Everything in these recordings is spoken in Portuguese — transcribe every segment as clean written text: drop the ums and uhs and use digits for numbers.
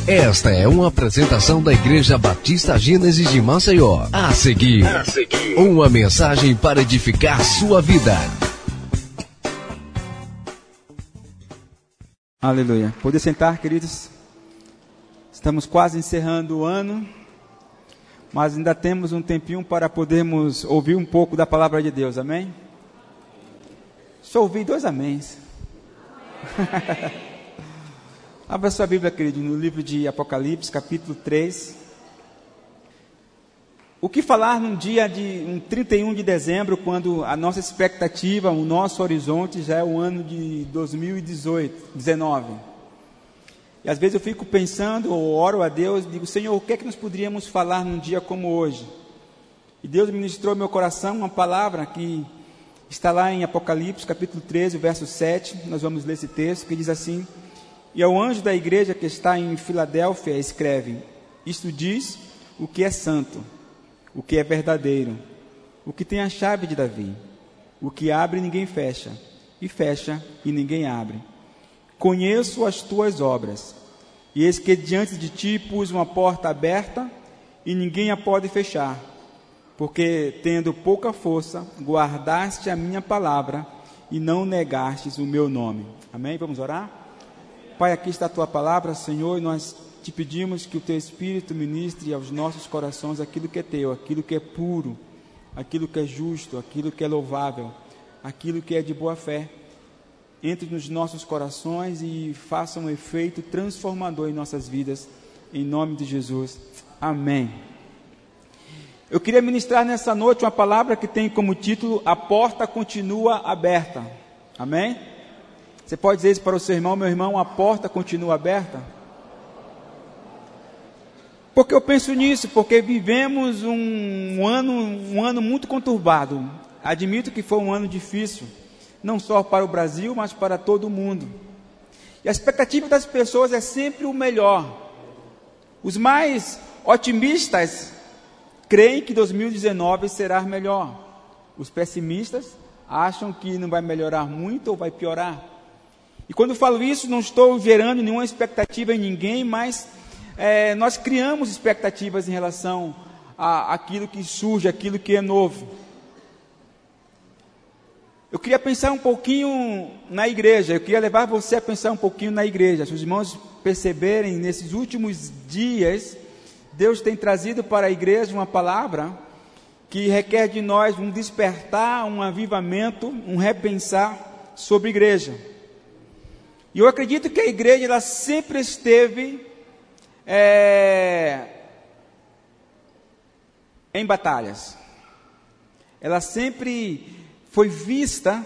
Esta é uma apresentação da Igreja Batista Gênesis de Maceió. A seguir, uma mensagem para edificar sua vida. Aleluia. Poder sentar, queridos. Estamos quase encerrando o ano, mas ainda temos um tempinho para podermos ouvir um pouco da palavra de Deus, amém? Só ouvi 2 améns. Abra sua Bíblia, querido, no livro de Apocalipse, capítulo 3. O que falar num dia de 31 de dezembro, quando a nossa expectativa, o nosso horizonte já é o ano de 2019. E às vezes eu fico pensando, ou oro a Deus, digo, Senhor, o que é que nós poderíamos falar num dia como hoje? E Deus ministrou ao meu coração uma palavra que está lá em Apocalipse, capítulo 13, verso 7. Nós vamos ler esse texto, que diz assim: E ao anjo da igreja que está em Filadélfia escreve: Isto diz o que é santo, o que é verdadeiro, o que tem a chave de Davi, o que abre e ninguém fecha, e fecha e ninguém abre. Conheço as tuas obras, e eis que diante de ti pus uma porta aberta, e ninguém a pode fechar, porque tendo pouca força, guardaste a minha palavra, e não negastes o meu nome. Amém? Vamos orar? Pai, aqui está a tua palavra, Senhor, e nós te pedimos que o teu Espírito ministre aos nossos corações aquilo que é teu, aquilo que é puro, aquilo que é justo, aquilo que é louvável, aquilo que é de boa fé. Entre nos nossos corações e faça um efeito transformador em nossas vidas, em nome de Jesus. Amém. Eu queria ministrar nessa noite uma palavra que tem como título: A porta continua aberta. Amém? Você pode dizer isso para o seu irmão: meu irmão, a porta continua aberta? Porque eu penso nisso, porque vivemos um ano muito conturbado. Admito que foi um ano difícil, não só para o Brasil, mas para todo o mundo. E a expectativa das pessoas é sempre o melhor. Os mais otimistas creem que 2019 será melhor. Os pessimistas acham que não vai melhorar muito ou vai piorar. E quando eu falo isso, não estou gerando nenhuma expectativa em ninguém, mas nós criamos expectativas em relação àquilo que surge, aquilo que é novo. Eu queria pensar um pouquinho na igreja, eu queria levar você a pensar um pouquinho na igreja. Se os irmãos perceberem, nesses últimos dias, Deus tem trazido para a igreja uma palavra que requer de nós um despertar, um avivamento, um repensar sobre a igreja. E eu acredito que a igreja ela sempre esteve em batalhas. Ela sempre foi vista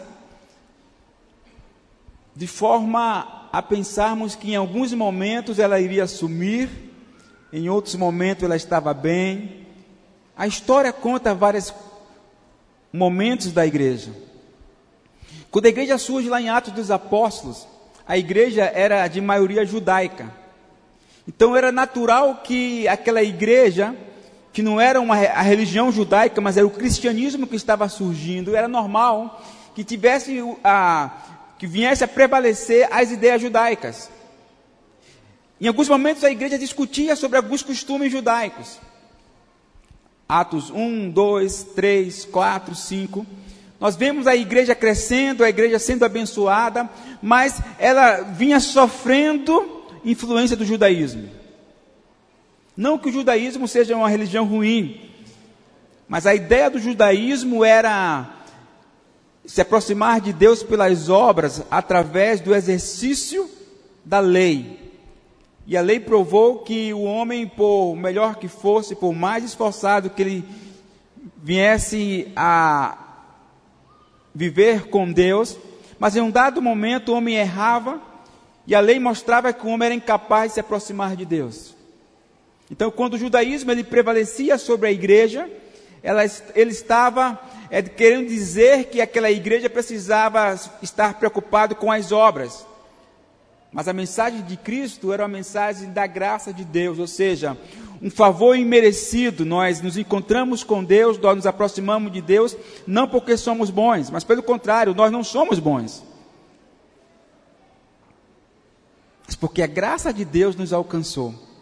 de forma a pensarmos que em alguns momentos ela iria sumir, em outros momentos ela estava bem. A história conta vários momentos da igreja. Quando a igreja surge lá em Atos dos Apóstolos, a igreja era de maioria judaica. Então era natural que aquela igreja, que não era a religião judaica, mas era o cristianismo que estava surgindo, era normal que que viesse a prevalecer as ideias judaicas. Em alguns momentos a igreja discutia sobre alguns costumes judaicos. Atos 1, 2, 3, 4, 5. Nós vemos a igreja crescendo, a igreja sendo abençoada, mas ela vinha sofrendo influência do judaísmo. Não que o judaísmo seja uma religião ruim, mas a ideia do judaísmo era se aproximar de Deus pelas obras, através do exercício da lei. E a lei provou que o homem, por melhor que fosse, por mais esforçado que ele viesse a viver com Deus, mas em um dado momento o homem errava, e a lei mostrava que o homem era incapaz de se aproximar de Deus. Então, quando o judaísmo ele prevalecia sobre a igreja, ele estava querendo dizer que aquela igreja precisava estar preocupado com as obras. Mas a mensagem de Cristo era uma mensagem da graça de Deus, ou seja, um favor imerecido. Nós nos encontramos com Deus, nós nos aproximamos de Deus, não porque somos bons, mas pelo contrário, nós não somos bons. Mas porque a graça de Deus nos alcançou.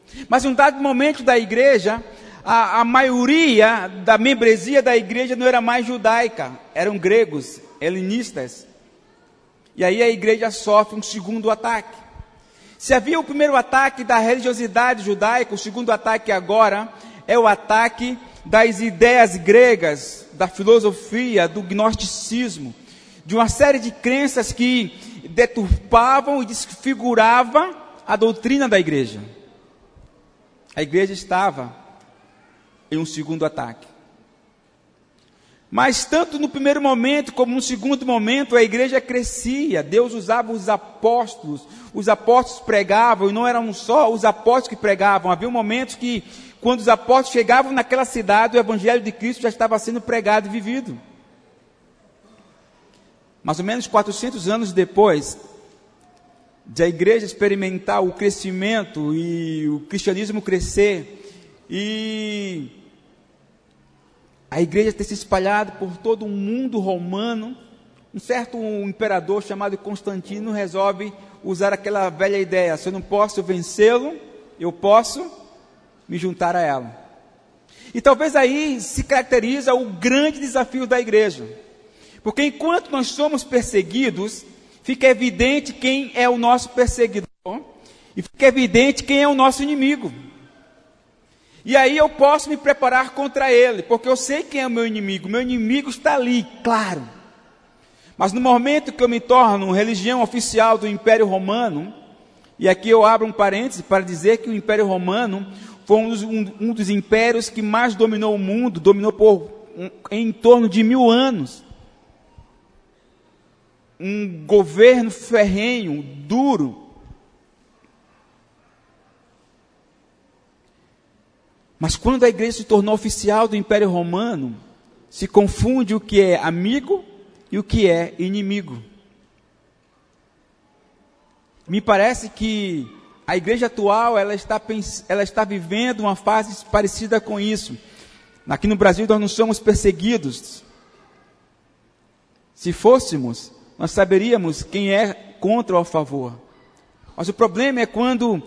Mas em um dado momento da igreja, a maioria da membresia da igreja não era mais judaica, eram gregos, helenistas. E aí a igreja sofre um segundo ataque. Se havia o primeiro ataque da religiosidade judaica, o segundo ataque agora é o ataque das ideias gregas, da filosofia, do gnosticismo, de uma série de crenças que deturpavam e desfiguravam a doutrina da igreja. A igreja estava em um segundo ataque. Mas tanto no primeiro momento como no segundo momento, a igreja crescia. Deus usava os apóstolos pregavam, e não eram só os apóstolos que pregavam. Havia momentos que, quando os apóstolos chegavam naquela cidade, o evangelho de Cristo já estava sendo pregado e vivido. Mais ou menos 400 anos depois de a igreja experimentar o crescimento e o cristianismo crescer, e a igreja ter se espalhado por todo o mundo romano, um certo imperador chamado Constantino resolve usar aquela velha ideia: se eu não posso vencê-lo, eu posso me juntar a ela. E talvez aí se caracteriza o grande desafio da igreja. Porque enquanto nós somos perseguidos, fica evidente quem é o nosso perseguidor e fica evidente quem é o nosso inimigo. E aí eu posso me preparar contra ele, porque eu sei quem é o meu inimigo está ali, claro. Mas no momento que eu me torno religião oficial do Império Romano, e aqui eu abro um parêntese para dizer que o Império Romano foi um dos impérios que mais dominou o mundo, em torno de 1000 anos. Um governo ferrenho, duro. Mas quando a igreja se tornou oficial do Império Romano, se confunde o que é amigo e o que é inimigo. Me parece que a igreja atual ela está vivendo uma fase parecida com isso. Aqui no Brasil nós não somos perseguidos. Se fôssemos, nós saberíamos quem é contra ou a favor. Mas o problema é quando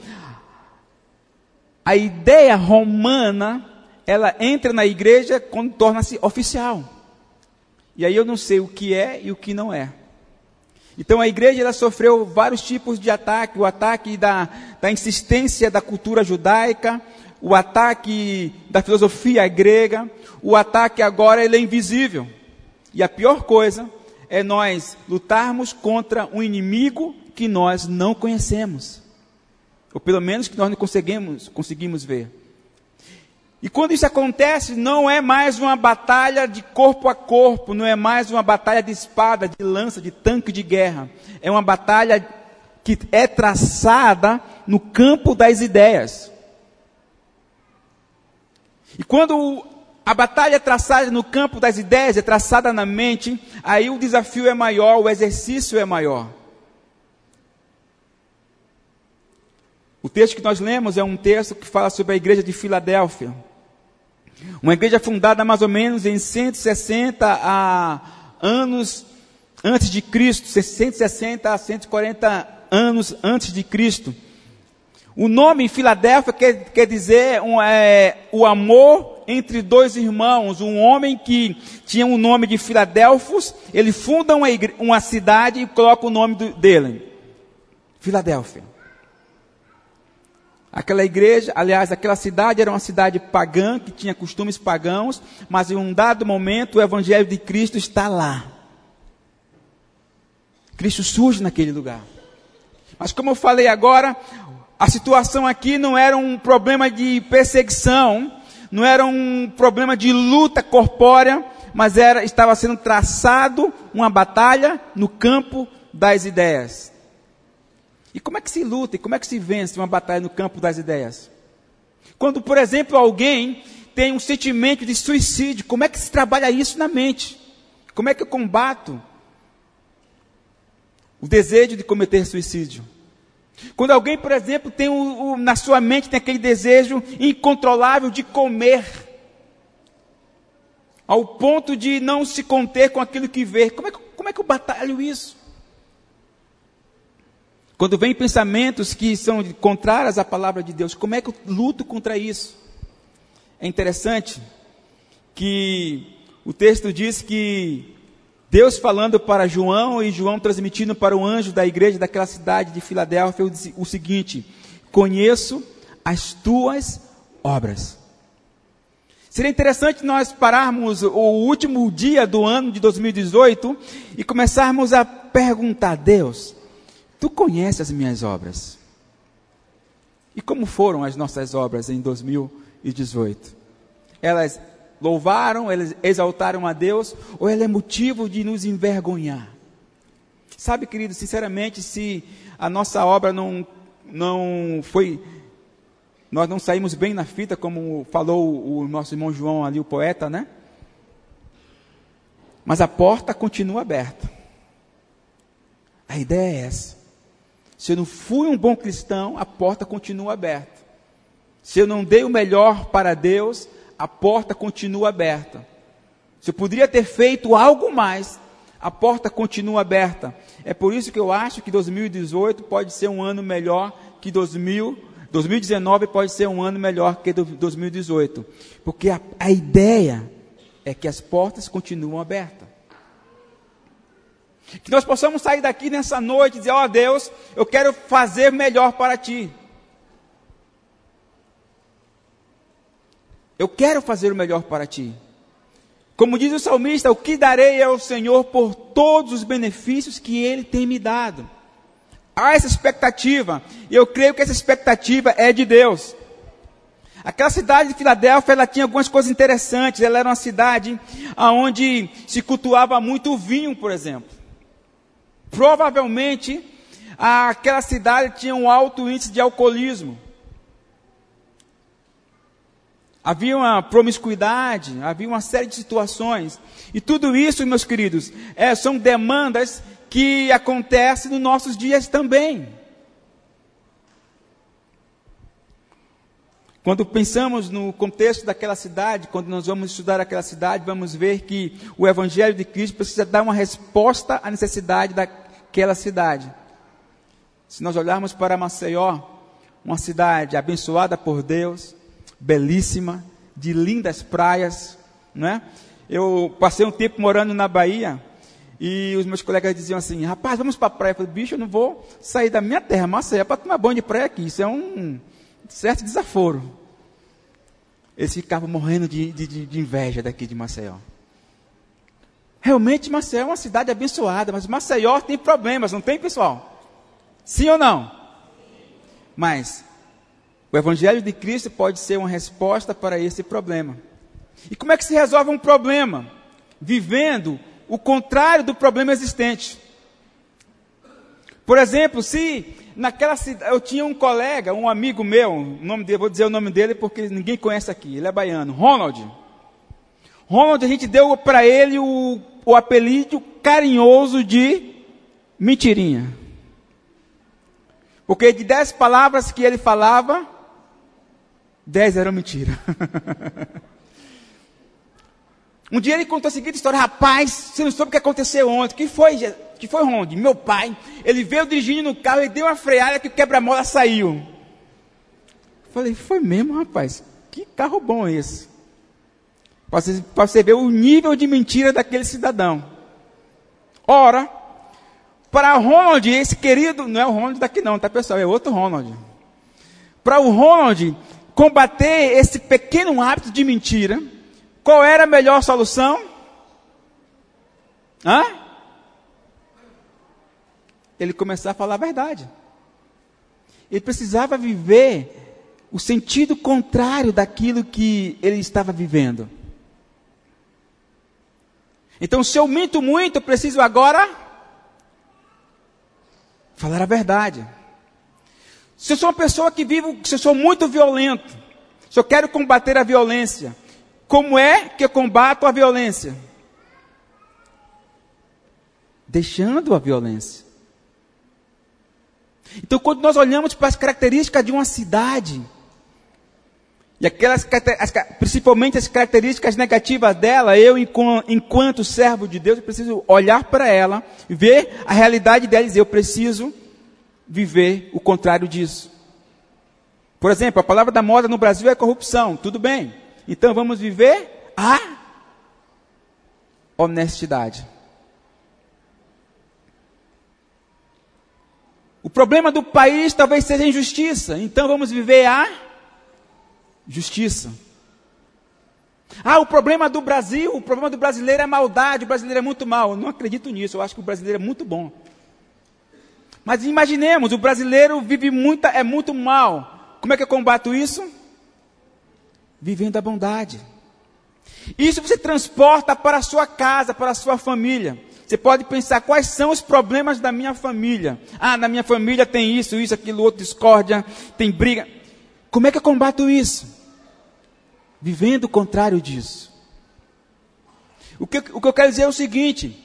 a ideia romana, ela entra na igreja quando torna-se oficial. E aí eu não sei o que é e o que não é. Então a igreja ela sofreu vários tipos de ataque. O ataque da insistência da cultura judaica, o ataque da filosofia grega, o ataque agora ele é invisível. E a pior coisa é nós lutarmos contra um inimigo que nós não conhecemos. Ou pelo menos que nós não conseguimos ver. E quando isso acontece, não é mais uma batalha de corpo a corpo, não é mais uma batalha de espada, de lança, de tanque de guerra. É uma batalha que é traçada no campo das ideias. E quando a batalha é traçada no campo das ideias, é traçada na mente, aí o desafio é maior, o exercício é maior. O texto que nós lemos é um texto que fala sobre a igreja de Filadélfia. Uma igreja fundada mais ou menos em 160 anos antes de Cristo, 160 a 140 anos antes de Cristo. O nome Filadélfia quer dizer o amor entre dois irmãos. Um homem que tinha o nome de Filadelfos, ele funda uma cidade e coloca o nome dele, Filadélfia. Aquela igreja, aliás, aquela cidade era uma cidade pagã, que tinha costumes pagãos, mas em um dado momento o evangelho de Cristo está lá. Cristo surge naquele lugar. Mas como eu falei agora, a situação aqui não era um problema de perseguição, não era um problema de luta corpórea, mas estava sendo traçado uma batalha no campo das ideias. E como é que se luta, e como é que se vence uma batalha no campo das ideias? Quando, por exemplo, alguém tem um sentimento de suicídio, como é que se trabalha isso na mente? Como é que eu combato o desejo de cometer suicídio? Quando alguém, por exemplo, tem na sua mente tem aquele desejo incontrolável de comer, ao ponto de não se conter com aquilo que vê, como é que eu batalho isso? Quando vem pensamentos que são contrários à palavra de Deus, como é que eu luto contra isso? É interessante que o texto diz que Deus falando para João e João transmitindo para o anjo da igreja daquela cidade de Filadélfia o seguinte: conheço as tuas obras. Seria interessante nós pararmos o último dia do ano de 2018 e começarmos a perguntar: Deus, tu conheces as minhas obras? E como foram as nossas obras em 2018? Elas louvaram, elas exaltaram a Deus, ou ela é motivo de nos envergonhar? Sabe, querido, sinceramente, se a nossa obra não foi, nós não saímos bem na fita, como falou o nosso irmão João ali, o poeta, né? Mas a porta continua aberta. A ideia é essa. Se eu não fui um bom cristão, a porta continua aberta. Se eu não dei o melhor para Deus, a porta continua aberta. Se eu poderia ter feito algo mais, a porta continua aberta. É por isso que eu acho que 2018 pode ser um ano melhor que 2019 pode ser um ano melhor que 2018. Porque a ideia é que as portas continuam abertas. Que nós possamos sair daqui nessa noite e dizer: ó Deus, eu quero fazer melhor para Ti. Eu quero fazer o melhor para Ti. Como diz o salmista: o que darei ao Senhor por todos os benefícios que Ele tem me dado? Há essa expectativa, e eu creio que essa expectativa é de Deus. Aquela cidade de Filadélfia, ela tinha algumas coisas interessantes. Ela era uma cidade onde se cultuava muito o vinho, por exemplo. Provavelmente, aquela cidade tinha um alto índice de alcoolismo. Havia uma promiscuidade, havia uma série de situações. E tudo isso, meus queridos, são demandas que acontecem nos nossos dias também. Quando pensamos no contexto daquela cidade, quando nós vamos estudar aquela cidade, vamos ver que o Evangelho de Cristo precisa dar uma resposta à necessidade daquela cidade. Se nós olharmos para Maceió, uma cidade abençoada por Deus, belíssima, de lindas praias, né? Eu passei um tempo morando na Bahia e os meus colegas diziam assim: rapaz, vamos para a praia. Eu falei: bicho, eu não vou sair da minha terra, Maceió, para tomar banho de praia aqui. Isso é um certo desaforo. Eles ficavam morrendo de inveja daqui de Maceió. Realmente Maceió é uma cidade abençoada, mas Maceió tem problemas, não tem, pessoal? Sim ou não? Mas o Evangelho de Cristo pode ser uma resposta para esse problema. E como é que se resolve um problema? Vivendo o contrário do problema existente. Por exemplo, se naquela cidade, eu tinha um colega, um amigo meu, o nome dele, vou dizer o nome dele porque ninguém conhece aqui, ele é baiano, Ronald. Ronald, a gente deu para ele o apelido carinhoso de mentirinha. Porque de 10 palavras que ele falava, 10 eram mentira. Um dia ele contou a seguinte história: rapaz, você não soube o que aconteceu ontem. Que foi, Ronald? Meu pai, ele veio dirigindo no carro e deu uma freada que o quebra-mola saiu. Falei: foi mesmo, rapaz? Que carro bom esse? Para você ver o nível de mentira daquele cidadão. Ora, para o Ronald, esse querido, não é o Ronald daqui não, tá pessoal? É outro Ronald. Para o Ronald combater esse pequeno hábito de mentira, qual era a melhor solução? Ele começar a falar a verdade. Ele precisava viver o sentido contrário daquilo que ele estava vivendo. Então, se eu minto muito, eu preciso agora falar a verdade. Se eu sou uma pessoa se eu sou muito violento, se eu quero combater a violência, como é que eu combato a violência? Deixando a violência. Então, quando nós olhamos para as características de uma cidade, e principalmente as características negativas dela, eu, enquanto servo de Deus, eu preciso olhar para ela, ver a realidade dela e dizer: eu preciso viver o contrário disso. Por exemplo, a palavra da moda no Brasil é corrupção, tudo bem. Então vamos viver a honestidade. O problema do país talvez seja a injustiça, então vamos viver a justiça. O problema do Brasil, o problema do brasileiro é maldade, o brasileiro é muito mau. Eu não acredito nisso, eu acho que o brasileiro é muito bom. Mas imaginemos, o brasileiro é muito mal. Como é que eu combato isso? Vivendo a bondade. Isso você transporta para a sua casa, para a sua família. Você pode pensar, quais são os problemas da minha família? Na minha família tem isso, aquilo, outro, discórdia, tem briga. Como é que eu combato isso? Vivendo o contrário disso. O que eu quero dizer é o seguinte: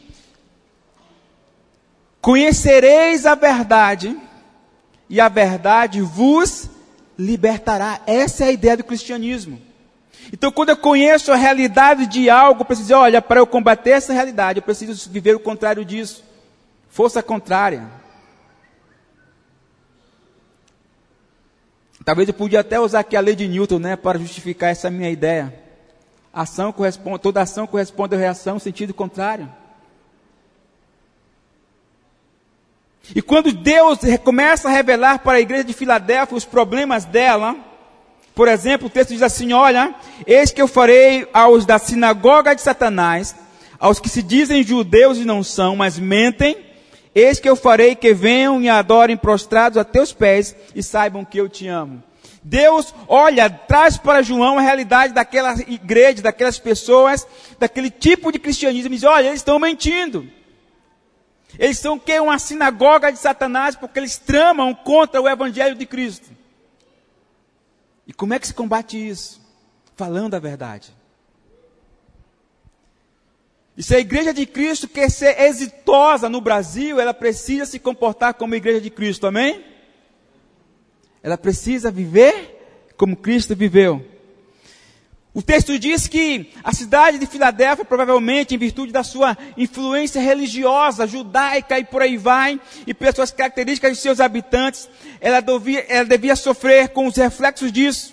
conhecereis a verdade, e a verdade vos libertará. Essa é a ideia do cristianismo. Então, quando eu conheço a realidade de algo, eu preciso dizer, para eu combater essa realidade, eu preciso viver o contrário disso. Força contrária. Talvez eu podia até usar aqui a lei de Newton, para justificar essa minha ideia. Toda ação corresponde a reação, sentido contrário. E quando Deus começa a revelar para a igreja de Filadélfia os problemas dela, por exemplo, o texto diz assim, eis que eu farei aos da sinagoga de Satanás, aos que se dizem judeus e não são, mas mentem, eis que eu farei que venham e adorem prostrados a teus pés e saibam que eu te amo. Deus, traz para João a realidade daquela igreja, daquelas pessoas, daquele tipo de cristianismo, e diz, eles estão mentindo. Eles são uma sinagoga de Satanás, porque eles tramam contra o evangelho de Cristo. E como é que se combate isso? Falando a verdade. E se a igreja de Cristo quer ser exitosa no Brasil, ela precisa se comportar como a igreja de Cristo, amém? Ela precisa viver como Cristo viveu. O texto diz que a cidade de Filadélfia, provavelmente em virtude da sua influência religiosa, judaica e por aí vai, e pelas suas características de seus habitantes, ela devia sofrer com os reflexos disso.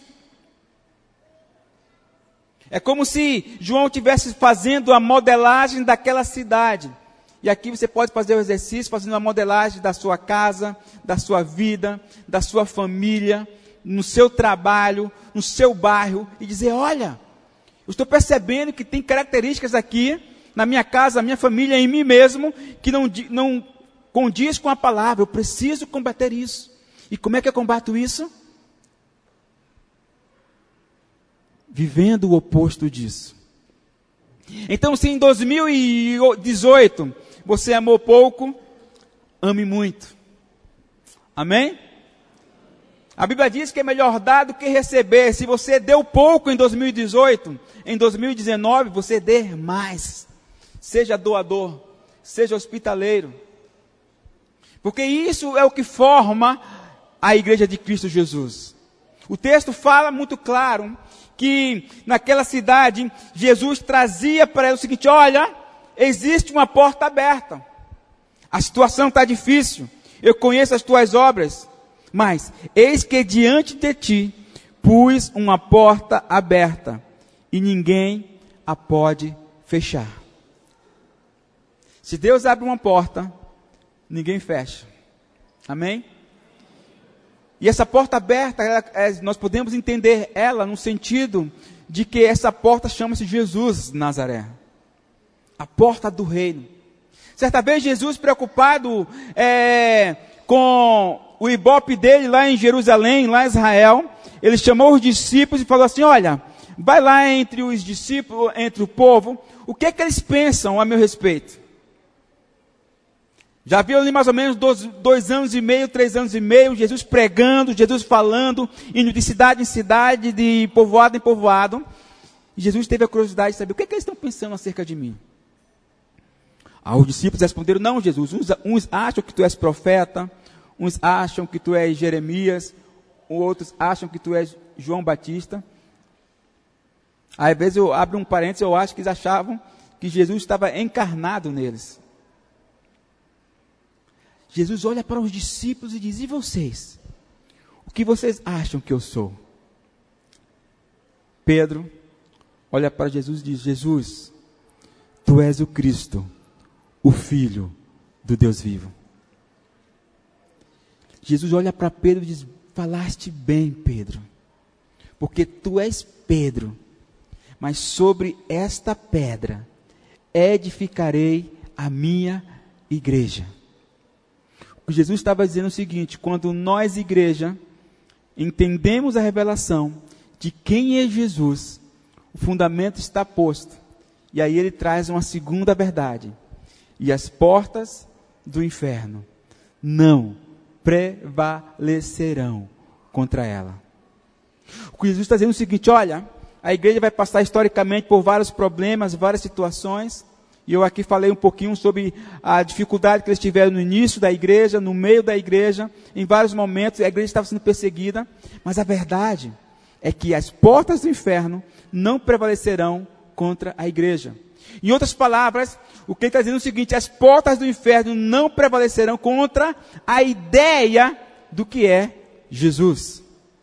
É como se João estivesse fazendo a modelagem daquela cidade. E aqui você pode fazer o exercício, fazendo a modelagem da sua casa, da sua vida, da sua família, no seu trabalho, no seu bairro, e dizer, eu estou percebendo que tem características aqui, na minha casa, na minha família, em mim mesmo, que não condiz com a palavra. Eu preciso combater isso. E como é que eu combato isso? Vivendo o oposto disso. Então, se em 2018 você amou pouco, ame muito. Amém? A Bíblia diz que é melhor dar do que receber. Se você deu pouco em 2018, em 2019 você dê mais. Seja doador, seja hospitaleiro. Porque isso é o que forma a igreja de Cristo Jesus. O texto fala muito claro que naquela cidade Jesus trazia para ela o seguinte, existe uma porta aberta. A situação está difícil. Eu conheço as tuas obras. Mas, eis que diante de ti pus uma porta aberta, e ninguém a pode fechar. Se Deus abre uma porta, ninguém fecha. Amém? E essa porta aberta, nós podemos entender ela no sentido de que essa porta chama-se Jesus de Nazaré. A porta do reino. Certa vez Jesus, preocupado com o ibope dele lá em Jerusalém, lá em Israel, ele chamou os discípulos e falou assim, vai lá entre os discípulos, entre o povo, o que é que eles pensam a meu respeito? Já viu ali mais ou menos 2 anos e meio, 3 anos e meio, Jesus pregando, Jesus falando, indo de cidade em cidade, de povoado em povoado, e Jesus teve a curiosidade de saber, o que é que eles estão pensando acerca de mim? Os discípulos responderam, não Jesus, uns acham que tu és profeta, uns acham que tu és Jeremias, outros acham que tu és João Batista. Às vezes eu abro um parênteses, eu acho que eles achavam que Jesus estava encarnado neles. Jesus olha para os discípulos e diz: e vocês? O que vocês acham que eu sou? Pedro olha para Jesus e diz: Jesus, tu és o Cristo, o Filho do Deus vivo. Jesus olha para Pedro e diz: falaste bem, Pedro, porque tu és Pedro, mas sobre esta pedra edificarei a minha igreja. O que Jesus estava dizendo é o seguinte: quando nós, igreja, entendemos a revelação de quem é Jesus, o fundamento está posto, e aí ele traz uma segunda verdade: e as portas do inferno não prevalecerão contra ela. O que Jesus está dizendo é o seguinte: olha, a igreja vai passar historicamente por vários problemas, várias situações, e eu aqui falei um pouquinho sobre a dificuldade que eles tiveram no início da igreja, no meio da igreja, em vários momentos a igreja estava sendo perseguida, mas a verdade é que as portas do inferno não prevalecerão contra a igreja. Em outras palavras, o que ele está dizendo é o seguinte: as portas do inferno não prevalecerão contra a ideia do que é Jesus.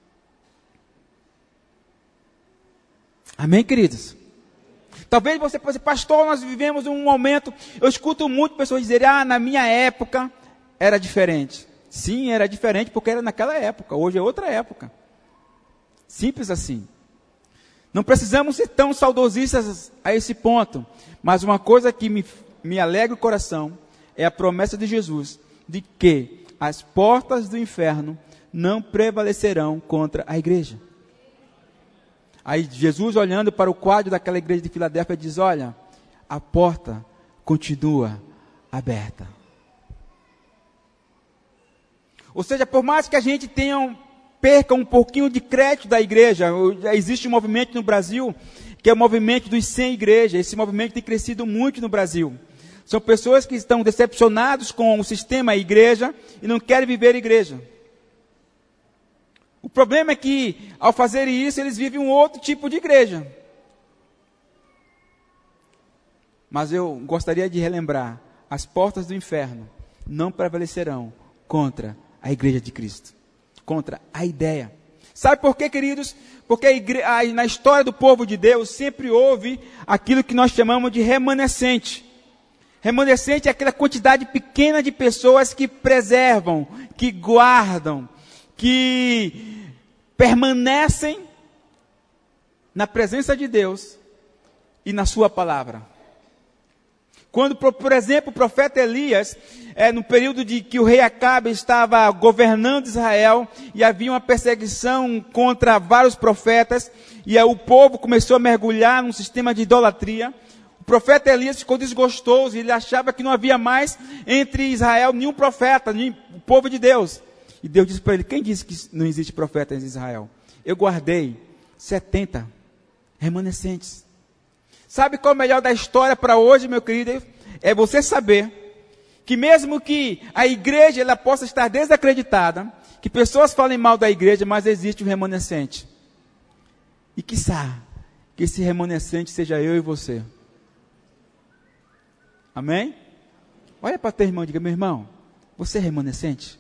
Amém, queridos? Talvez você possa dizer: pastor, nós vivemos um momento, eu escuto muito pessoas dizerem: na minha época era diferente. Sim, era diferente porque era naquela época, hoje é outra época. Simples assim. Não precisamos ser tão saudosistas a esse ponto, mas uma coisa que me alegra o coração é a promessa de Jesus, de que as portas do inferno não prevalecerão contra a igreja. Aí Jesus, olhando para o quadro daquela igreja de Filadélfia, diz: olha, a porta continua aberta. Ou seja, por mais que a gente perca um pouquinho de crédito da igreja, existe um movimento no Brasil, que é o movimento dos sem igreja. Esse movimento tem crescido muito no Brasil. São pessoas que estão decepcionados com o sistema igreja e não querem viver igreja. O problema é que, ao fazerem isso, eles vivem um outro tipo de igreja. Mas eu gostaria de relembrar: as portas do inferno não prevalecerão contra a igreja de Cristo, contra a ideia. Sabe por quê, queridos? Porque na história do povo de Deus sempre houve aquilo que nós chamamos de remanescente. Remanescente é aquela quantidade pequena de pessoas que preservam, que guardam, que permanecem na presença de Deus e na sua palavra. Quando, por exemplo, o profeta Elias, no período de que o rei Acabe estava governando Israel, e havia uma perseguição contra vários profetas, e o povo começou a mergulhar num sistema de idolatria, o profeta Elias ficou desgostoso, ele achava que não havia mais entre Israel nenhum profeta, nem o povo de Deus. E Deus disse para ele: quem disse que não existe profeta em Israel? Eu guardei 70 remanescentes. Sabe qual é o melhor da história para hoje, meu querido? É você saber que mesmo que a igreja ela possa estar desacreditada, que pessoas falem mal da igreja, mas existe um remanescente. E quiçá que esse remanescente seja eu e você. Amém? Olha para teu irmão e diga: meu irmão, você é remanescente?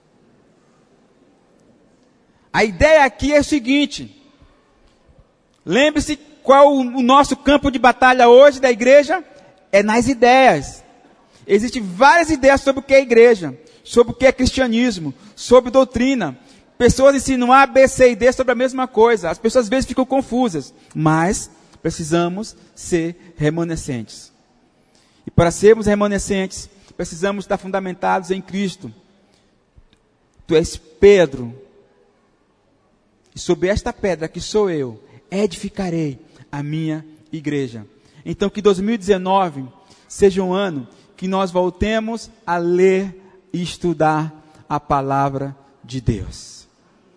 A ideia aqui é o seguinte: lembre-se qual o nosso campo de batalha hoje da igreja? É nas ideias. Existem várias ideias sobre o que é igreja, sobre o que é cristianismo, sobre doutrina. Pessoas ensinam A, B, C e D sobre a mesma coisa. As pessoas às vezes ficam confusas, mas precisamos ser remanescentes. E para sermos remanescentes, precisamos estar fundamentados em Cristo. Tu és Pedro, e sobre esta pedra que sou eu, edificarei a minha igreja. Então que 2019 seja um ano que nós voltemos a ler e estudar a palavra de Deus.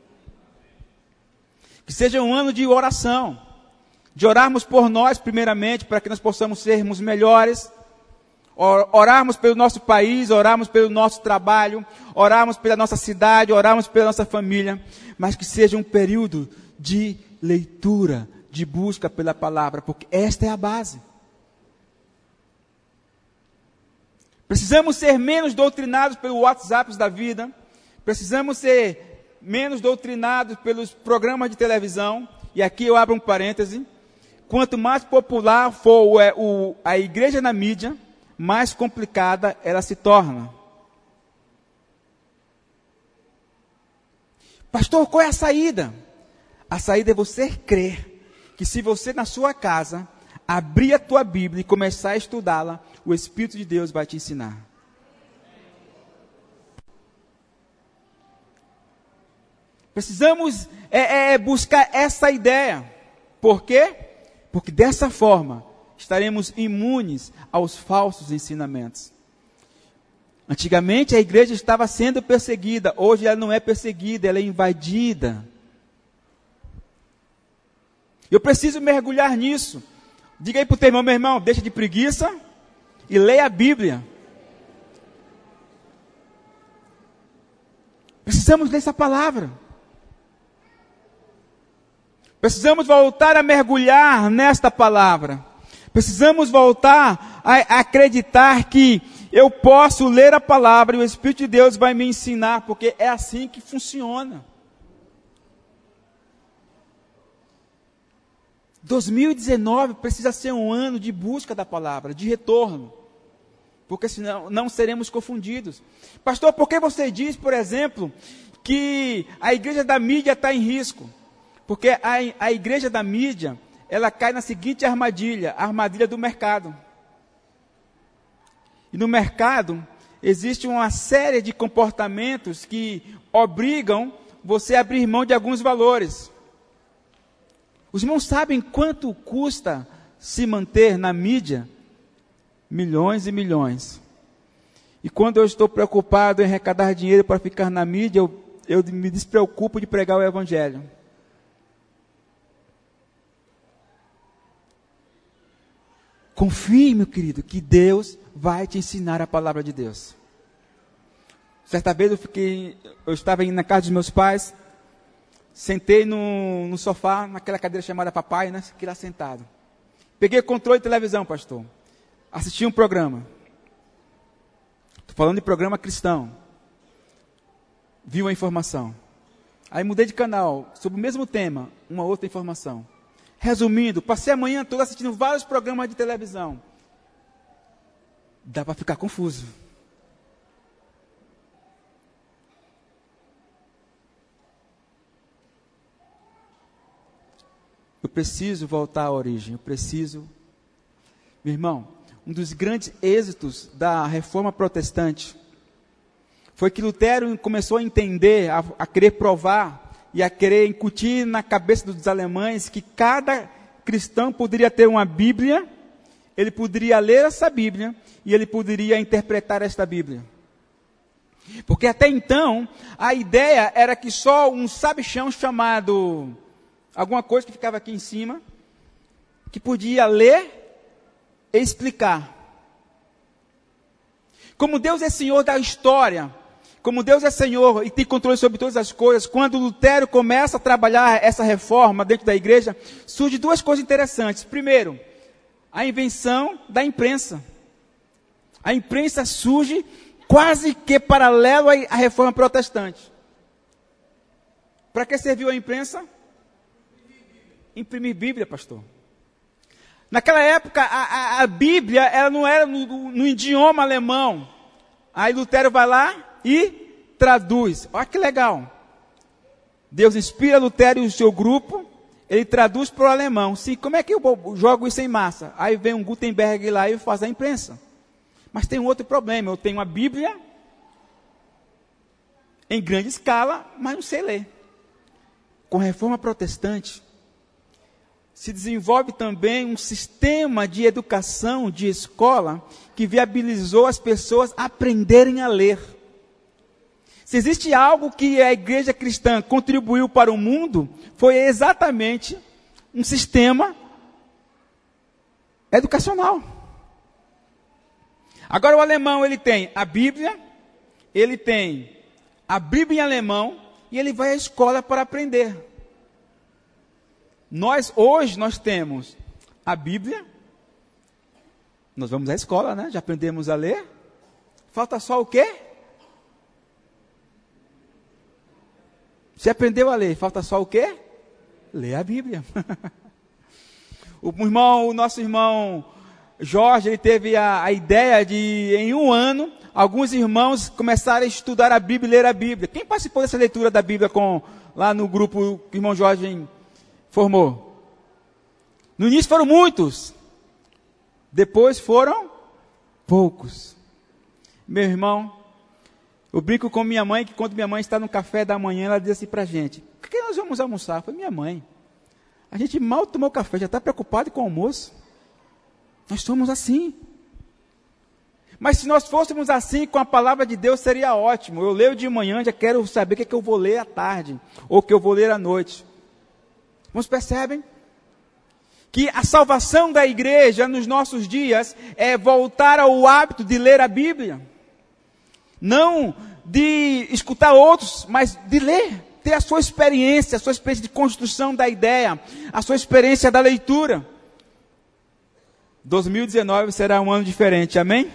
Que seja um ano de oração, de orarmos por nós primeiramente, para que nós possamos sermos melhores, orarmos pelo nosso país, orarmos pelo nosso trabalho, orarmos pela nossa cidade, orarmos pela nossa família, mas que seja um período de leitura, de busca pela palavra, porque esta é a base. Precisamos ser menos doutrinados pelo WhatsApp da vida. Precisamos ser menos doutrinados pelos programas de televisão. E aqui eu abro um parêntese. Quanto mais popular for a igreja na mídia, mais complicada ela se torna. Pastor, qual é a saída? A saída é você crer que se você na sua casa abrir a tua Bíblia e começar a estudá-la, o Espírito de Deus vai te ensinar. Precisamos buscar essa ideia. Por quê? Porque dessa forma estaremos imunes aos falsos ensinamentos. Antigamente a igreja estava sendo perseguida, hoje ela não é perseguida, ela é invadida. Eu preciso mergulhar nisso. Diga aí para o teu irmão, meu irmão, deixa de preguiça e leia a Bíblia. Precisamos ler essa palavra. Precisamos voltar a mergulhar nesta palavra. Precisamos voltar a acreditar que eu posso ler a palavra e o Espírito de Deus vai me ensinar, porque é assim que funciona. 2019 precisa ser um ano de busca da palavra, de retorno, porque senão não seremos confundidos. Pastor, por que você diz, por exemplo, que a igreja da mídia está em risco? Porque a igreja da mídia, ela cai na seguinte armadilha, a armadilha do mercado. E no mercado, existe uma série de comportamentos que obrigam você a abrir mão de alguns valores. Os irmãos sabem quanto custa se manter na mídia? Milhões e milhões. E quando eu estou preocupado em arrecadar dinheiro para ficar na mídia, eu me despreocupo de pregar o Evangelho. Confie, meu querido, que Deus vai te ensinar a palavra de Deus. Certa vez eu estava indo na casa dos meus pais, sentei no sofá, naquela cadeira chamada papai, né? Fiquei lá sentado. Peguei o controle de televisão, pastor. Assisti um programa. Estou falando de programa cristão. Vi uma informação. Aí mudei de canal, sobre o mesmo tema, uma outra informação. Resumindo, passei a manhã toda assistindo vários programas de televisão. Dá para ficar confuso. Eu preciso voltar à origem. Meu irmão, um dos grandes êxitos da reforma protestante foi que Lutero começou a entender, a querer provar e a querer incutir na cabeça dos alemães que cada cristão poderia ter uma Bíblia, ele poderia ler essa Bíblia e ele poderia interpretar esta Bíblia. Porque até então, a ideia era que só um sabichão chamado, alguma coisa que ficava aqui em cima, que podia ler e explicar. Como Deus é Senhor da história, como Deus é Senhor e tem controle sobre todas as coisas, quando Lutero começa a trabalhar essa reforma dentro da igreja, surgem duas coisas interessantes. Primeiro, a invenção da imprensa. A imprensa surge quase que paralelo à reforma protestante. Para que serviu a imprensa? Imprimir Bíblia, pastor. Naquela época, a Bíblia ela não era no idioma alemão. Aí Lutero vai lá e traduz. Olha que legal. Deus inspira Lutero e o seu grupo, ele traduz para o alemão. Sim, como é que eu jogo isso em massa? Aí vem um Gutenberg lá e faz a imprensa. Mas tem um outro problema. Eu tenho a Bíblia em grande escala, mas não sei ler. Com a reforma protestante, se desenvolve também um sistema de educação, de escola, que viabilizou as pessoas aprenderem a ler. Se existe algo que a igreja cristã contribuiu para o mundo, foi exatamente um sistema educacional. Agora o alemão, ele tem a Bíblia em alemão, e ele vai à escola para aprender. Hoje nós temos a Bíblia, nós vamos à escola, né? Já aprendemos a ler, Falta só o quê? Você aprendeu a ler, falta só o quê? Ler a Bíblia. O nosso irmão Jorge, ele teve a ideia de, em um ano, alguns irmãos começarem a estudar a Bíblia e ler a Bíblia. Quem participou dessa leitura da Bíblia lá no grupo que o irmão Jorge formou? No início foram muitos, depois foram poucos. Meu irmão, eu brinco com minha mãe, que quando minha mãe está no café da manhã, ela diz assim pra gente: o que nós vamos almoçar? Foi minha mãe. A gente mal tomou café, já está preocupado com o almoço. Nós somos assim. Mas se nós fôssemos assim com a palavra de Deus, seria ótimo. Eu leio de manhã, já quero saber o que eu vou ler à tarde, ou o que eu vou ler à noite. Vocês percebem? Que a salvação da igreja nos nossos dias é voltar ao hábito de ler a Bíblia. Não de escutar outros, mas de ler. Ter a sua experiência de construção da ideia, a sua experiência da leitura. 2019 será um ano diferente, amém?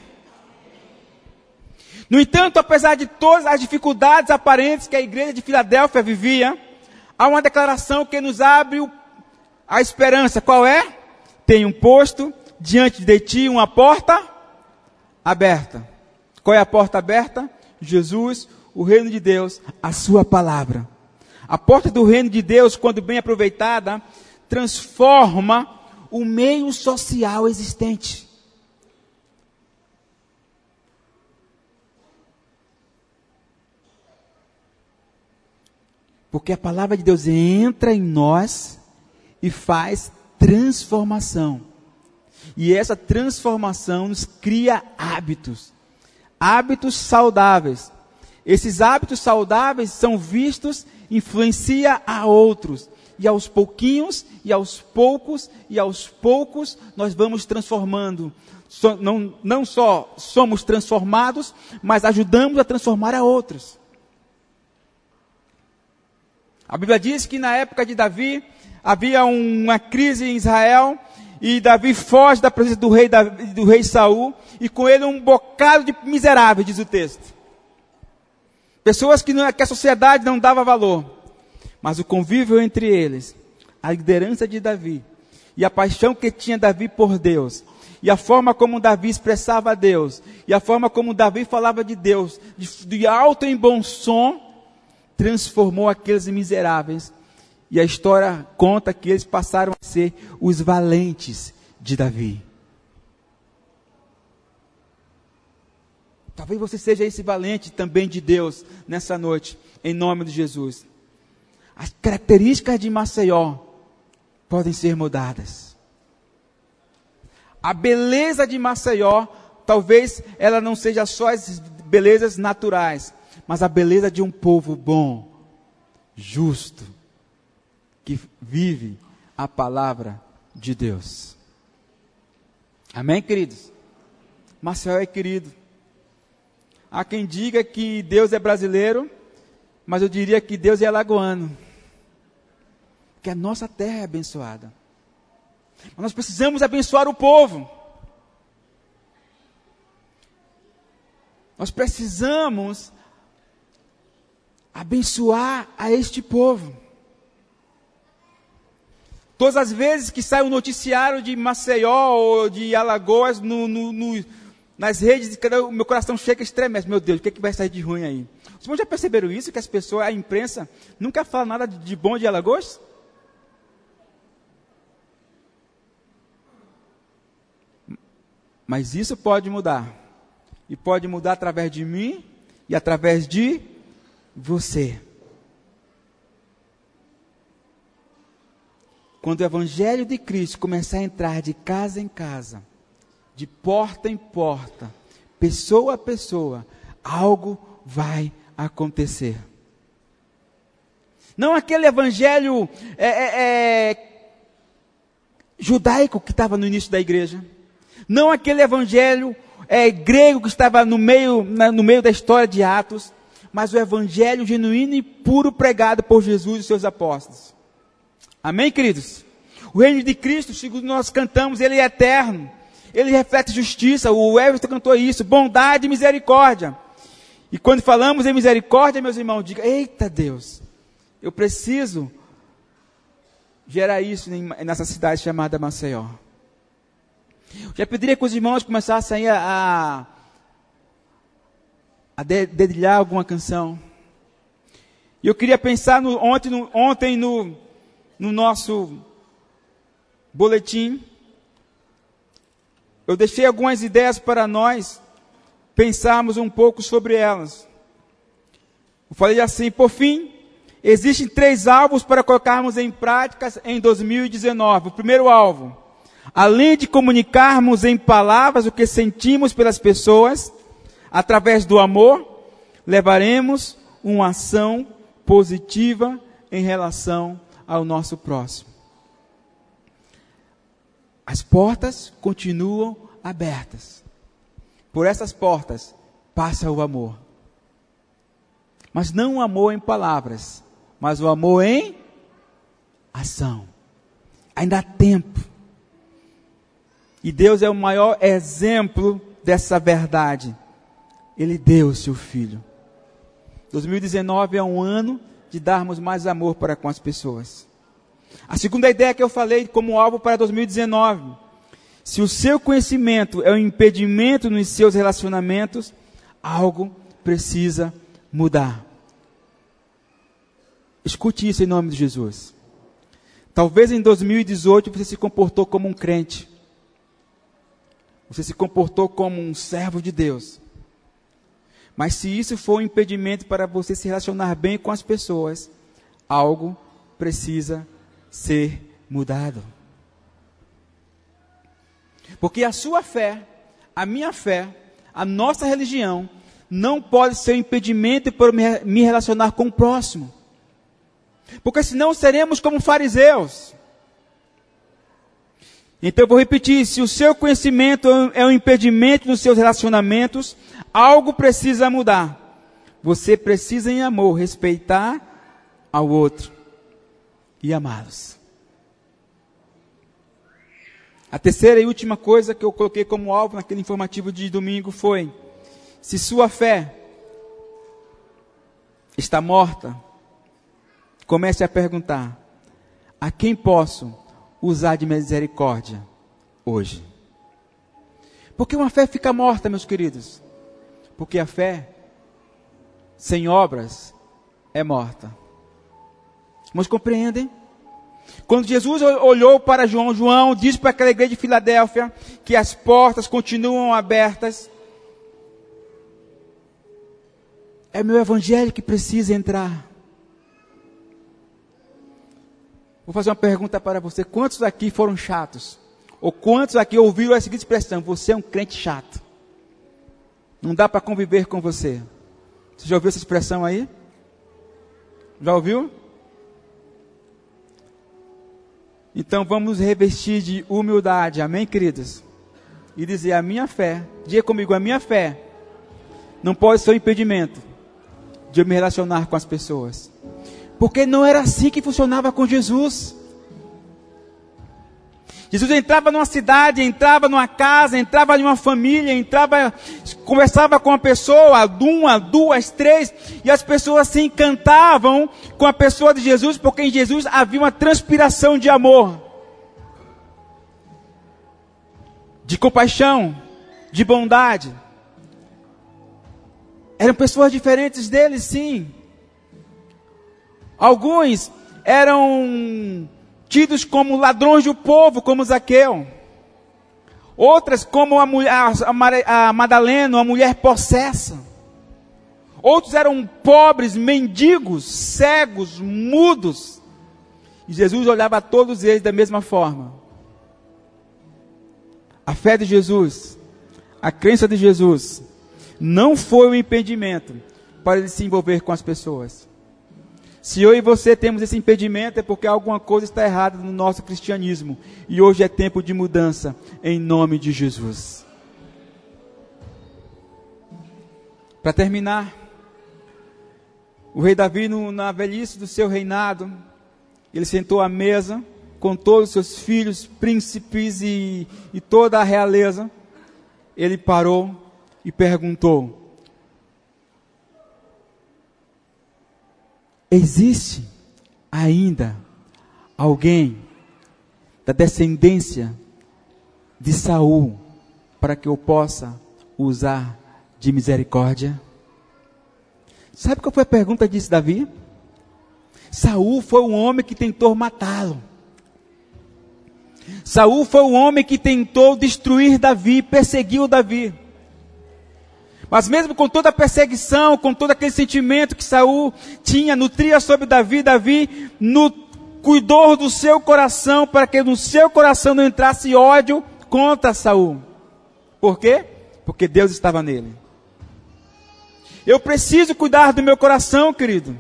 No entanto, apesar de todas as dificuldades aparentes que a igreja de Filadélfia vivia, há uma declaração que nos abre a esperança. Qual é? Tenho posto diante de ti uma porta aberta. Qual é a porta aberta? Jesus, o reino de Deus, a sua palavra. A porta do reino de Deus, quando bem aproveitada, transforma o meio social existente. Porque a palavra de Deus entra em nós e faz transformação. E essa transformação nos cria hábitos. Hábitos saudáveis. Esses hábitos saudáveis são vistos, influencia a outros. E aos pouquinhos, e aos poucos, nós vamos transformando. Não só somos transformados, mas ajudamos a transformar a outros. A Bíblia diz que na época de Davi, havia uma crise em Israel, e Davi foge da presença do rei Saul, e com ele um bocado de miseráveis, diz o texto. Pessoas que a sociedade não dava valor, mas o convívio entre eles, a liderança de Davi, e a paixão que tinha Davi por Deus, e a forma como Davi expressava a Deus, e a forma como Davi falava de Deus, de alto em bom som, transformou aqueles miseráveis. E a história conta que eles passaram a ser os valentes de Davi. Talvez você seja esse valente também de Deus nessa noite, em nome de Jesus. As características de Maceió podem ser mudadas. A beleza de Maceió, talvez ela não seja só as belezas naturais, mas a beleza de um povo bom, justo, que vive a palavra de Deus. Amém, queridos? Maceió é querido. Há quem diga que Deus é brasileiro, mas eu diria que Deus é alagoano. Que a nossa terra é abençoada. Mas nós precisamos abençoar o povo. Nós precisamos abençoar a este povo. Todas as vezes que sai um noticiário de Maceió ou de Alagoas nas redes, o meu coração chega e estremece. Meu Deus, o que vai sair de ruim aí? Os irmãos já perceberam isso? Que as pessoas, a imprensa, nunca fala nada de bom de Alagoas? Mas isso pode mudar. E pode mudar através de mim e através de você. Quando o Evangelho de Cristo começar a entrar de casa em casa, de porta em porta, pessoa a pessoa, algo vai acontecer. Não aquele Evangelho judaico que estava no início da igreja. Não aquele Evangelho grego que estava no meio da história de Atos, mas o Evangelho genuíno e puro pregado por Jesus e seus apóstolos. Amém, queridos? O reino de Cristo, segundo nós cantamos, ele é eterno. ele reflete justiça. O Everton cantou isso, bondade e misericórdia. E quando falamos em misericórdia, meus irmãos, diga, eita Deus, eu preciso gerar isso nessa cidade chamada Maceió. Já pediria que os irmãos começassem a dedilhar alguma canção. E eu queria pensar ontem no nosso boletim. Eu deixei algumas ideias para nós pensarmos um pouco sobre elas. Eu falei assim, por fim, existem 3 alvos para colocarmos em prática em 2019. O primeiro alvo, além de comunicarmos em palavras o que sentimos pelas pessoas, através do amor, levaremos uma ação positiva em relação ao nosso próximo. As portas continuam abertas. Por essas portas passa o amor. Mas não o amor em palavras, mas o amor em ação. Ainda há tempo. E Deus é o maior exemplo dessa verdade. Ele deu o seu Filho. 2019 é um ano de darmos mais amor para com as pessoas. A segunda ideia que eu falei como alvo para 2019. Se o seu conhecimento é um impedimento nos seus relacionamentos, algo precisa mudar. Escute isso em nome de Jesus. Talvez em 2018 você se comportou como um crente. Você se comportou como um servo de Deus. Mas se isso for um impedimento para você se relacionar bem com as pessoas, algo precisa ser mudado. Porque a sua fé, a minha fé, a nossa religião, não pode ser um impedimento para me relacionar com o próximo. Porque senão seremos como fariseus. Então eu vou repetir, se o seu conhecimento é um impedimento nos seus relacionamentos, algo precisa mudar. Você precisa, em amor, respeitar ao outro e amá-los. A terceira e última coisa que eu coloquei como alvo naquele informativo de domingo foi: se sua fé está morta, comece a perguntar: a quem posso usar de misericórdia hoje? Por que uma fé fica morta, meus queridos? Porque a fé sem obras é morta. Mas compreendem? Quando Jesus olhou para João disse para aquela igreja de Filadélfia que as portas continuam abertas. É meu evangelho que precisa entrar. Vou fazer uma pergunta para você. Quantos aqui foram chatos? Ou quantos aqui ouviram a seguinte expressão: você é um crente chato? Não dá para conviver com você. Você já ouviu essa expressão aí? Já ouviu? Então vamos revestir de humildade, amém, queridos? E dizer: a minha fé, diga comigo, a minha fé não pode ser um impedimento de eu me relacionar com as pessoas. Porque não era assim que funcionava com Jesus. Jesus entrava numa cidade, entrava numa casa, entrava em uma família, conversava com uma pessoa, uma, duas, 3, e as pessoas se encantavam com a pessoa de Jesus, porque em Jesus havia uma transpiração de amor, de compaixão, de bondade. Eram pessoas diferentes dele, sim. Alguns eram tidos como ladrões do povo, como Zaqueu. Outras como a Madalena, uma mulher possessa. Outros eram pobres, mendigos, cegos, mudos. E Jesus olhava a todos eles da mesma forma. A fé de Jesus, a crença de Jesus, não foi um impedimento para ele se envolver com as pessoas. Se eu e você temos esse impedimento, é porque alguma coisa está errada no nosso cristianismo. E hoje é tempo de mudança, em nome de Jesus. Para terminar, o rei Davi, na velhice do seu reinado, ele sentou à mesa com todos os seus filhos, príncipes e toda a realeza, ele parou e perguntou: existe ainda alguém da descendência de Saul para que eu possa usar de misericórdia? Sabe qual foi a pergunta de Davi? Saul foi um homem que tentou matá-lo. Saul foi um homem que tentou destruir Davi, perseguiu Davi. Mas mesmo com toda a perseguição, com todo aquele sentimento que Saul tinha, nutria sobre Davi, Davi cuidou do seu coração para que no seu coração não entrasse ódio contra Saul. Por quê? Porque Deus estava nele. Eu preciso cuidar do meu coração, querido.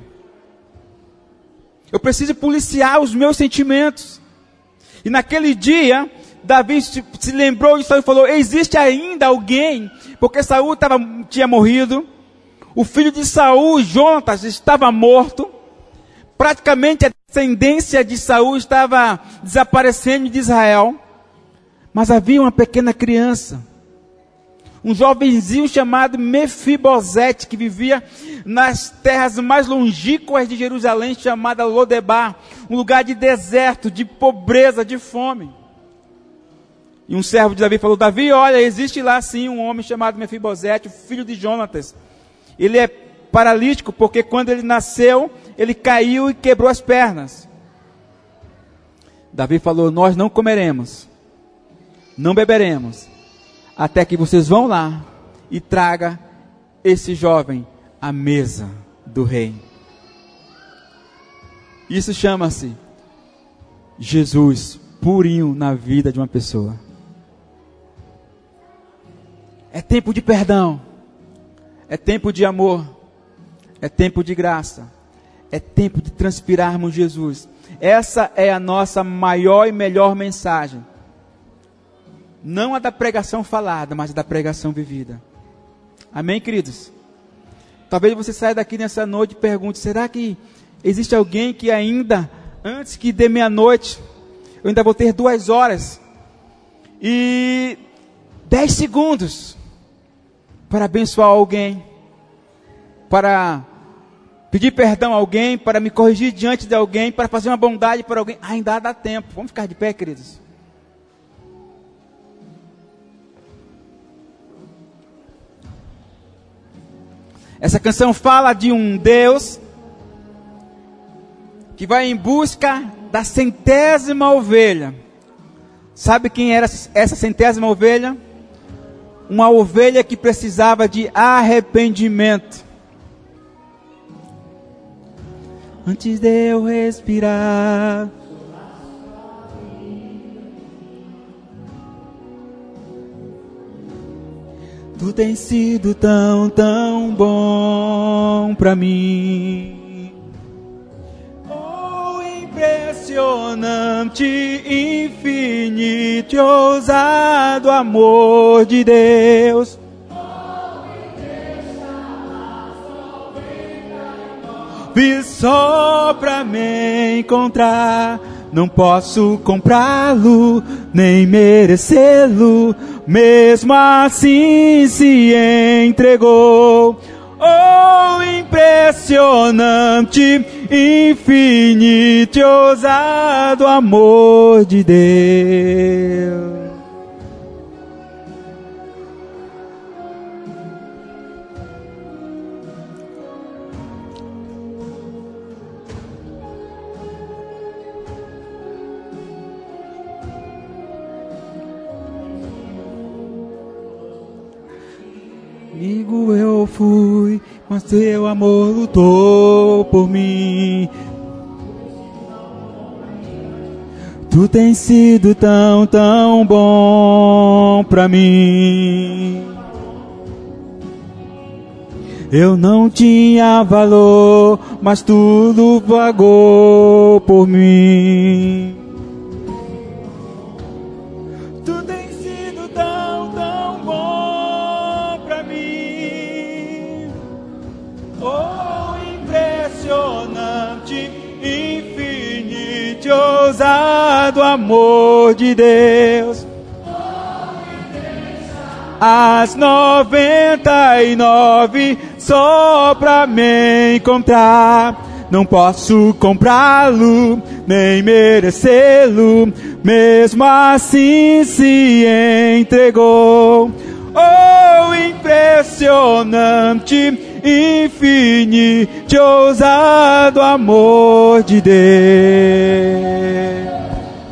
Eu preciso policiar os meus sentimentos. E naquele dia, Davi se lembrou de Saul e falou: existe ainda alguém? Porque Saul tinha morrido. O filho de Saul, Jonatas, estava morto. Praticamente a descendência de Saul estava desaparecendo de Israel. Mas havia uma pequena criança, um jovenzinho chamado Mefibosete, que vivia nas terras mais longínquas de Jerusalém, chamada Lodebar, um lugar de deserto, de pobreza, de fome. E um servo de Davi falou: Davi, olha, existe lá sim um homem chamado Mefibosete, o filho de Jonatas. Ele é paralítico porque quando ele nasceu, ele caiu e quebrou as pernas. Davi falou: nós não comeremos, não beberemos, até que vocês vão lá e traga esse jovem à mesa do rei. Isso chama-se Jesus purinho na vida de uma pessoa. É tempo de perdão, é tempo de amor, é tempo de graça, é tempo de transpirarmos Jesus. Essa é a nossa maior e melhor mensagem. Não a da pregação falada, mas a da pregação vivida. Amém, queridos? Talvez você saia daqui nessa noite e pergunte: será que existe alguém que ainda, antes que dê meia-noite, eu ainda vou ter 2 horas e 10 segundos para abençoar alguém, para pedir perdão a alguém, para me corrigir diante de alguém, para fazer uma bondade para alguém? Ainda dá tempo. Vamos ficar de pé, queridos? Essa canção fala de um Deus que vai em busca da 100ª ovelha. Sabe quem era essa 100ª ovelha? Uma ovelha que precisava de arrependimento. Antes de eu respirar, tu tens sido tão, tão bom pra mim. Oh, impressionante, infinito e ousado amor de Deus. Vi só pra me encontrar. Não posso comprá-lo, nem merecê-lo, mesmo assim se entregou. Oh, impressionante, infinito e ousado amor de Deus. Amigo eu fui, mas teu amor lutou por mim. Tu tens sido tão, tão bom pra mim. Eu não tinha valor, mas tudo pagou por mim. ousado amor de Deus. As 99 só pra me encontrar. Não posso comprá-lo, nem merecê-lo, mesmo assim se entregou. Oh, impressionante, infinito, ousado amor de Deus.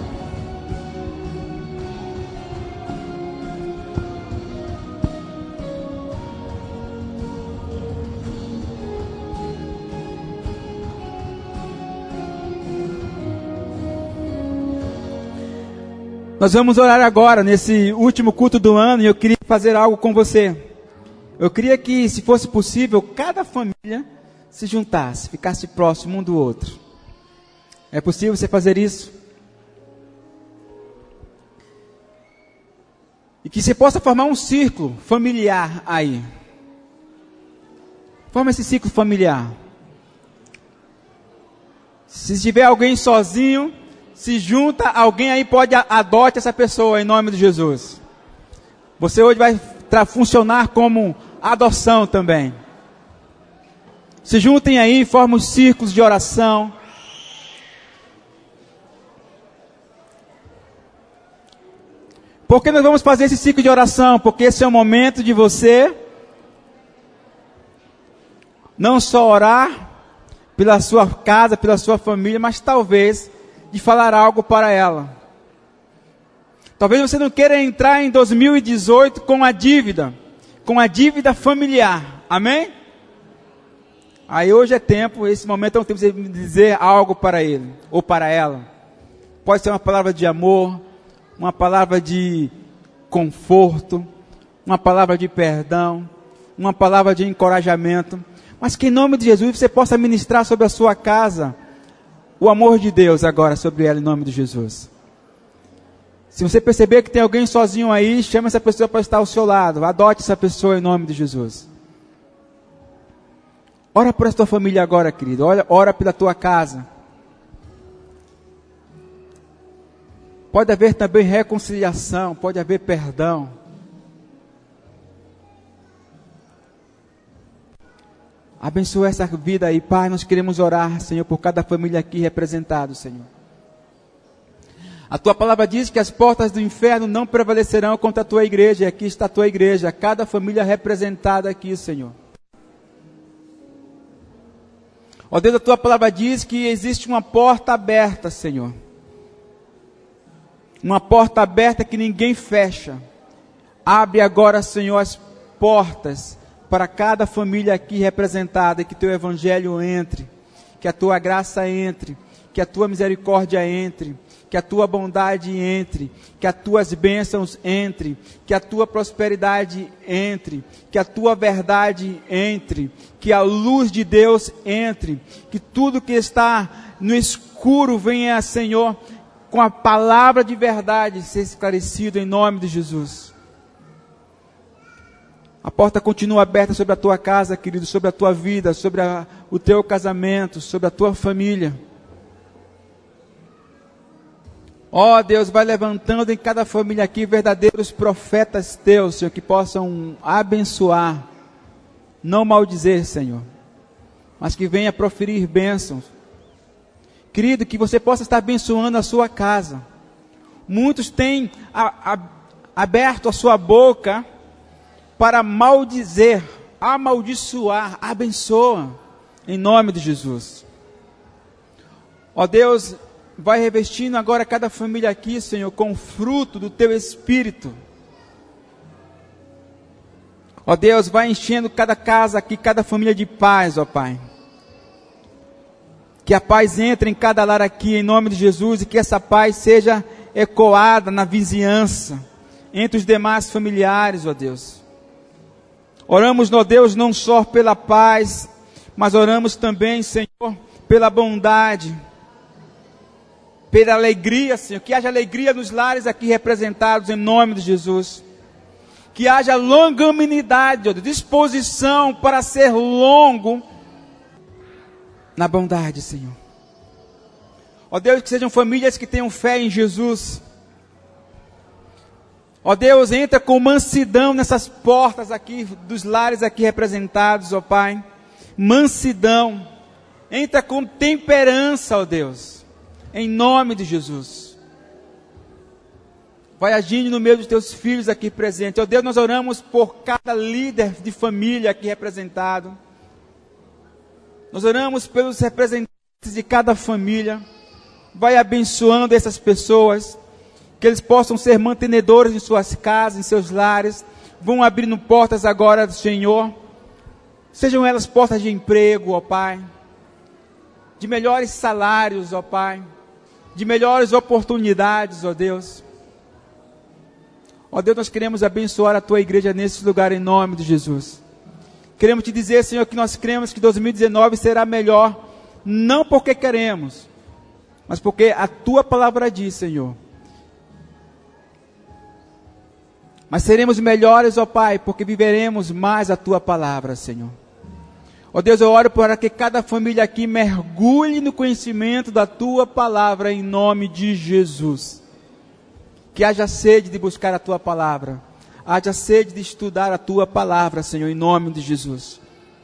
Nós vamos orar agora, nesse último culto do ano, e eu queria fazer algo com você. Eu queria que, se fosse possível, cada família se juntasse, ficasse próximo um do outro. É possível você fazer isso? E que você possa formar um círculo familiar aí. Forma esse círculo familiar. Se tiver alguém sozinho, se junta, alguém aí pode adote essa pessoa em nome de Jesus. Você hoje vai funcionar como adoção também. Se juntem aí, formem os círculos de oração. Por que nós vamos fazer esse ciclo de oração? Porque esse é o momento de você não só orar pela sua casa, pela sua família, mas talvez de falar algo para ela. Talvez você não queira entrar em 2018 com a dívida familiar. Amém? Aí hoje é tempo, esse momento é um tempo de você dizer algo para ele ou para ela. Pode ser uma palavra de amor, uma palavra de conforto, uma palavra de perdão, uma palavra de encorajamento. Mas que em nome de Jesus você possa ministrar sobre a sua casa o amor de Deus agora sobre ela, em nome de Jesus. Se você perceber que tem alguém sozinho aí, chame essa pessoa para estar ao seu lado. Adote essa pessoa em nome de Jesus. Ora por essa tua família agora, querido. Ora pela tua casa. Pode haver também reconciliação, pode haver perdão. Abençoa essa vida aí, Pai. Nós queremos orar, Senhor, por cada família aqui representada, Senhor. A tua palavra diz que as portas do inferno não prevalecerão contra a tua igreja. E aqui está a tua igreja, cada família representada aqui, Senhor. Ó Deus, a tua palavra diz que existe uma porta aberta, Senhor. Uma porta aberta que ninguém fecha. Abre agora, Senhor, as portas para cada família aqui representada, e que teu evangelho entre, que a tua graça entre, que a tua misericórdia entre, que a tua bondade entre, que as tuas bênçãos entre, que a tua prosperidade entre, que a tua verdade entre, que a luz de Deus entre, que tudo que está no escuro venha, Senhor, com a palavra de verdade ser esclarecido em nome de Jesus. A porta continua aberta sobre a tua casa, querido, sobre a tua vida, sobre o teu casamento, sobre a tua família. Ó Deus, vai levantando em cada família aqui verdadeiros profetas teus, Senhor, que possam abençoar, não maldizer, Senhor, mas que venha proferir bênçãos. Querido, que você possa estar abençoando a sua casa. Muitos têm aberto a sua boca para maldizer, amaldiçoar. Abençoa, em nome de Jesus. Ó Deus, vai revestindo agora cada família aqui, Senhor, com o fruto do teu Espírito. Ó Deus, vai enchendo cada casa aqui, cada família de paz, ó Pai. Que a paz entre em cada lar aqui, em nome de Jesus, e que essa paz seja ecoada na vizinhança, entre os demais familiares, ó Deus. Oramos, ó Deus, não só pela paz, mas oramos também, Senhor, pela bondade, pela alegria, Senhor. Que haja alegria nos lares aqui representados, em nome de Jesus. Que haja longanimidade, ó Deus, disposição para ser longo na bondade, Senhor. Ó Deus, que sejam famílias que tenham fé em Jesus. Ó Deus, entra com mansidão nessas portas aqui, dos lares aqui representados, ó Pai. Mansidão. Entra com temperança, ó Deus. Em nome de Jesus. Vai agindo no meio dos teus filhos aqui presentes. Ó Deus, nós oramos por cada líder de família aqui representado. Nós oramos pelos representantes de cada família. Vai abençoando essas pessoas, que eles possam ser mantenedores em suas casas, em seus lares. Vão abrindo portas agora do Senhor. Sejam elas portas de emprego, ó Pai. De melhores salários, ó Pai. De melhores oportunidades, ó Deus. Ó Deus, nós queremos abençoar a Tua igreja nesse lugar em nome de Jesus. Queremos Te dizer, Senhor, que nós cremos que 2019 será melhor. Não porque queremos, mas porque a Tua palavra diz, Senhor. Mas seremos melhores, ó Pai, porque viveremos mais a Tua palavra, Senhor. Ó Deus, eu oro para que cada família aqui mergulhe no conhecimento da Tua palavra em nome de Jesus. Que haja sede de buscar a Tua palavra. Haja sede de estudar a Tua palavra, Senhor, em nome de Jesus.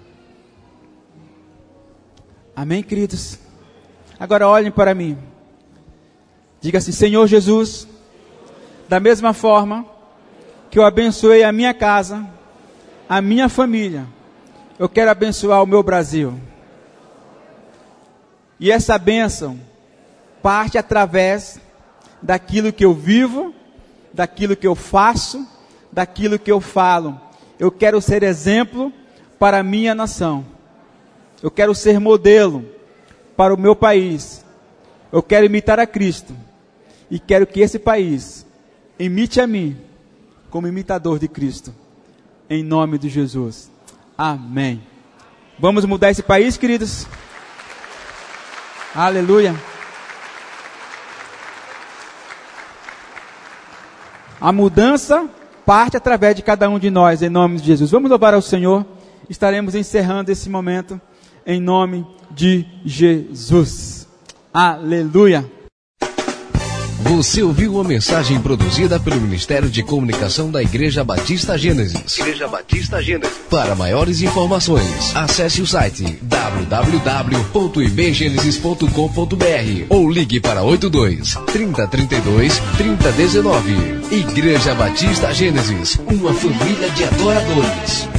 Amém, queridos? Agora olhem para mim. Diga assim: Senhor Jesus, da mesma forma que eu abençoei a minha casa, a minha família, eu quero abençoar o meu Brasil. E essa bênção parte através daquilo que eu vivo, daquilo que eu faço, daquilo que eu falo. Eu quero ser exemplo para a minha nação. Eu quero ser modelo para o meu país. Eu quero imitar a Cristo. E quero que esse país imite a mim como imitador de Cristo. Em nome de Jesus. Amém. Vamos mudar esse país, queridos? Aleluia. A mudança parte através de cada um de nós, em nome de Jesus. Vamos louvar ao Senhor. Estaremos encerrando esse momento em nome de Jesus. Aleluia. Você ouviu uma mensagem produzida pelo Ministério de Comunicação da Igreja Batista Gênesis. Igreja Batista Gênesis. Para maiores informações, acesse o site www.ibgenesis.com.br ou ligue para 82 3032 3019. Igreja Batista Gênesis, uma família de adoradores.